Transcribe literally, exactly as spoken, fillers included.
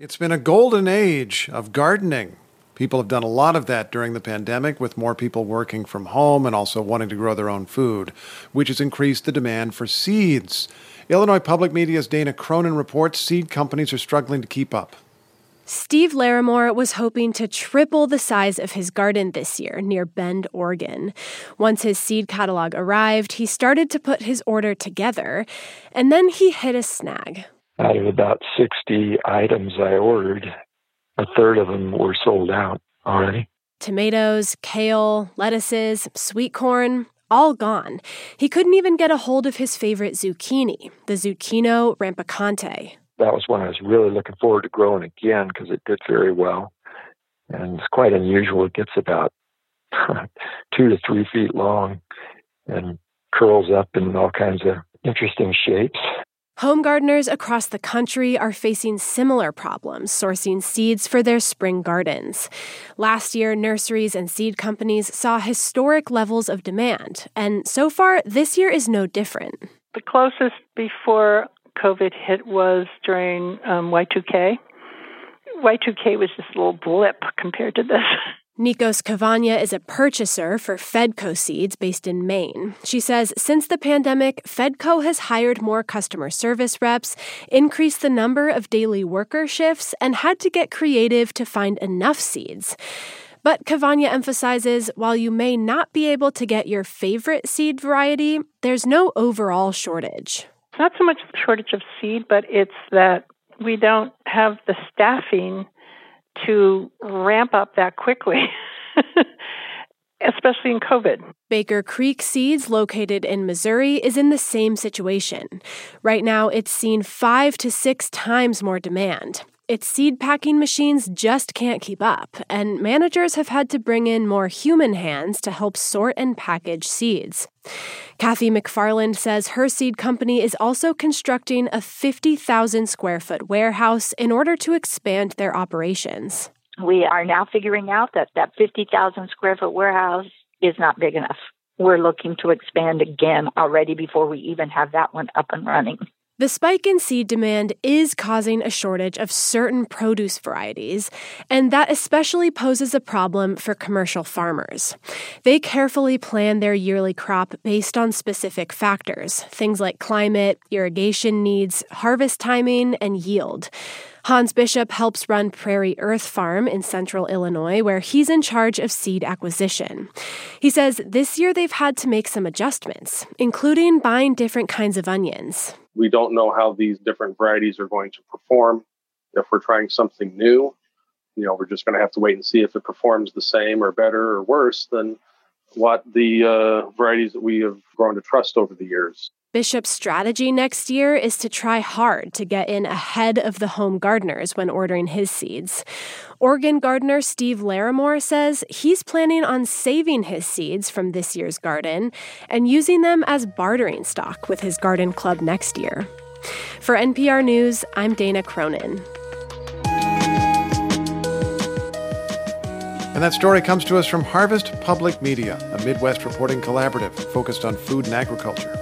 It's been a golden age of gardening. People have done a lot of that during the pandemic, with more people working from home and also wanting to grow their own food, which has increased the demand for seeds. Illinois Public Media's Dana Cronin reports seed companies are struggling to keep up. Steve Larimore was hoping to triple the size of his garden this year near Bend, Oregon. Once his seed catalog arrived, he started to put his order together, and then he hit a snag. Out of about sixty items I ordered, a third of them were sold out already. Tomatoes, kale, lettuces, sweet corn, all gone. He couldn't even get a hold of his favorite zucchini, the Zucchino rampicante. That was when I was really looking forward to growing again because it did very well. And it's quite unusual. It gets about two to three feet long and curls up in all kinds of interesting shapes. Home gardeners across the country are facing similar problems sourcing seeds for their spring gardens. Last year, nurseries and seed companies saw historic levels of demand, and so far, this year is no different. The closest before COVID hit was during um, Y two K. Y two K was just a little blip compared to this. Nikos Cavagna is a purchaser for Fedco Seeds based in Maine. She says since the pandemic, Fedco has hired more customer service reps, increased the number of daily worker shifts, and had to get creative to find enough seeds. But Cavagna emphasizes while you may not be able to get your favorite seed variety, there's no overall shortage. It's not so much the shortage of seed, but it's that we don't have the staffing to ramp up that quickly, especially in COVID. Baker Creek Seeds, located in Missouri, is in the same situation. Right now, it's seen five to six times more demand. Its seed packing machines just can't keep up, and managers have had to bring in more human hands to help sort and package seeds. Kathy McFarland says her seed company is also constructing a fifty thousand square foot warehouse in order to expand their operations. We are now figuring out that that fifty thousand square foot warehouse is not big enough. We're looking to expand again already before we even have that one up and running. The spike in seed demand is causing a shortage of certain produce varieties, and that especially poses a problem for commercial farmers. They carefully plan their yearly crop based on specific factors, things like climate, irrigation needs, harvest timing, and yield. Hans Bishop helps run Prairie Earth Farm in central Illinois, where he's in charge of seed acquisition. He says this year they've had to make some adjustments, including buying different kinds of onions. We don't know how these different varieties are going to perform. If we're trying something new, you know, we're just going to have to wait and see if it performs the same or better or worse than what the uh, varieties that we have grown to trust over the years. Bishop's strategy next year is to try hard to get in ahead of the home gardeners when ordering his seeds. Oregon gardener Steve Larimore says he's planning on saving his seeds from this year's garden and using them as bartering stock with his garden club next year. For N P R News, I'm Dana Cronin. And that story comes to us from Harvest Public Media, a Midwest reporting collaborative focused on food and agriculture.